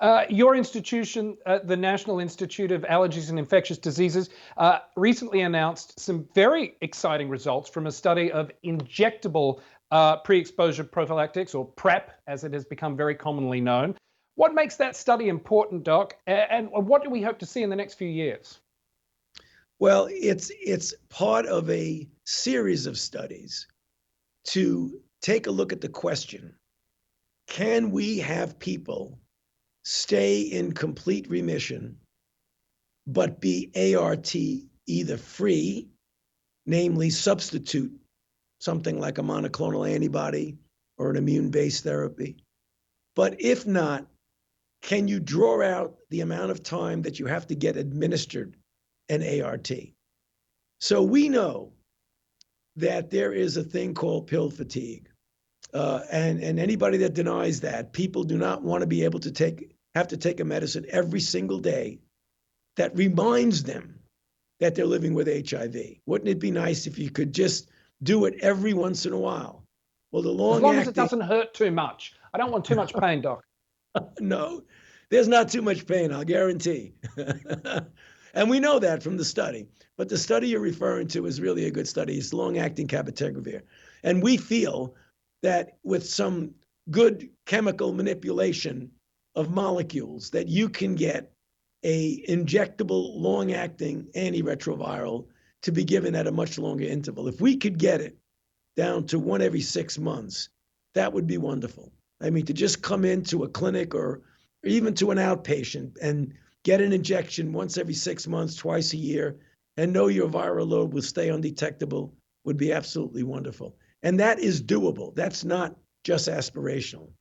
Your institution, the National Institute of Allergies and Infectious Diseases, recently announced some very exciting results from a study of injectable pre-exposure prophylactics, or PrEP, as it has become very commonly known. What makes that study important, Doc? And what do we hope to see in the next few years? Well, it's part of a series of studies to take a look at the question, can we have people stay in complete remission, but be ART either free, namely substitute something like a monoclonal antibody or an immune-based therapy. But if not, can you draw out the amount of time that you have to get administered an ART? So we know that there is a thing called pill fatigue. And anybody that denies that, people do not want to be able to have to take a medicine every single day that reminds them that they're living with HIV. Wouldn't it be nice if you could just do it every once in a while? Well, as long as it doesn't hurt too much. I don't want too much pain, Doc. No, there's not too much pain, I'll guarantee. And we know that from the study. But the study you're referring to is really a good study. It's long-acting cabotegravir. And we feel that with some good chemical manipulation of molecules, that you can get a injectable, long-acting antiretroviral to be given at a much longer interval. If we could get it down to 1 every 6 months, that would be wonderful. I mean, to just come into a clinic or even to an outpatient and get an injection once every 6 months, twice a year, and know your viral load will stay undetectable would be absolutely wonderful. And that is doable. That's not just aspirational.